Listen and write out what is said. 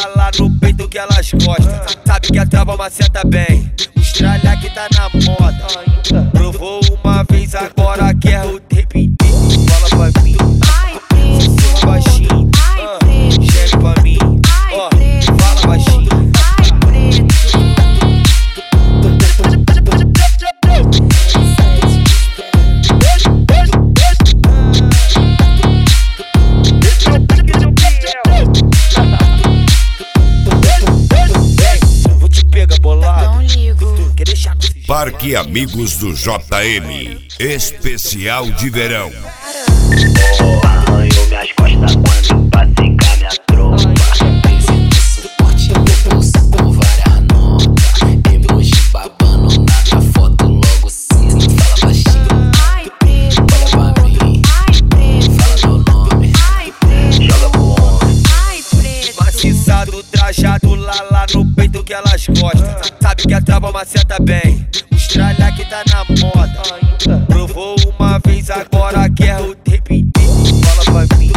lá no peito que elas gostam. Sabe que a trava maceta bem, o estralha que tá na moda. Provou uma vez, agora quer o tempo inteiro. Fala pra mim, sussurra baixinho, geme pra mim, fala baixinho. Parque Amigos do JM, especial de verão. Arranhou minhas costas quando passei com a minha tropa. Suporte meu bolso com várias notas. Emoji babando na foto logo cedo. Fala baixinho, olha pra mim, fala meu nome, joga pro homem. Maciçado, trajado lá no peito que elas gostam. Sabe que a trava maceta bem, o estralha que tá na moda. Provou uma vez, agora quer o tempo inteiro. Fala pra mim,